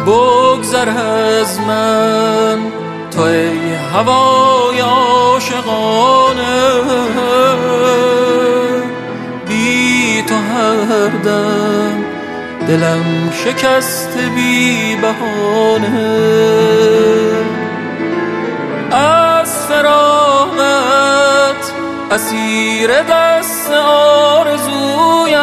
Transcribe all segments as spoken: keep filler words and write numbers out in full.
بگذر از من تو ای هوای عاشقانه، بی تو هر دم دلم شکست بی بهانه. از فراغت اسیر دست آرزویم،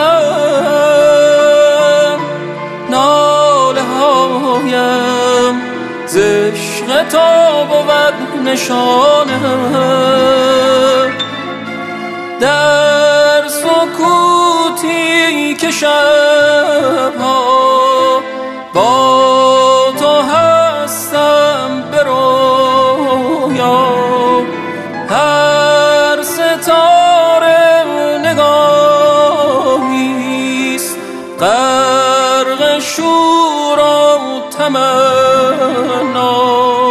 ناله هایم ز عشق تو بود نشانه. در سکوتی که شبها با تو هستم به رویا، هر ستاره نگاهیست غرق شور و تمنا.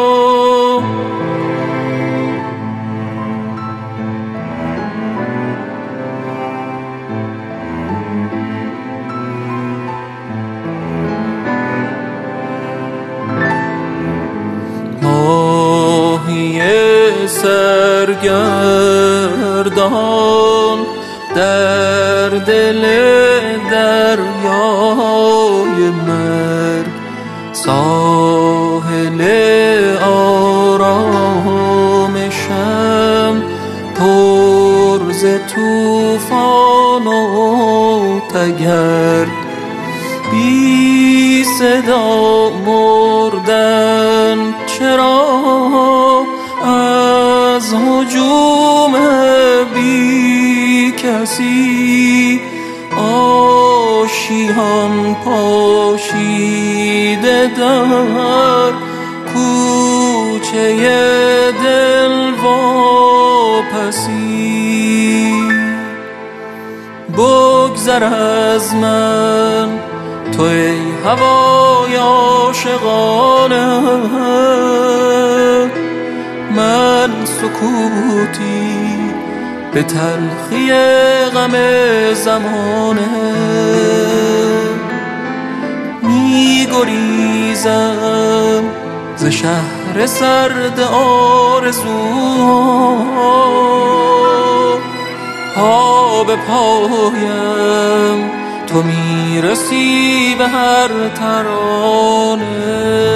سرگردان در دل دریای مرگ، ساحل آرامشم پر ز طوفان و تگرگ. بی صدا مردن چرا از هجوم بی کسی، آشیان پاشیده در کوچه دل واپسی. بگذر از من تو ای هوای عاشقانه، من سکوتی به تلخی غم زمانه. می گریزم ز شهر سرد آرزوها، پا به پایم تو می رسی به هر ترانه.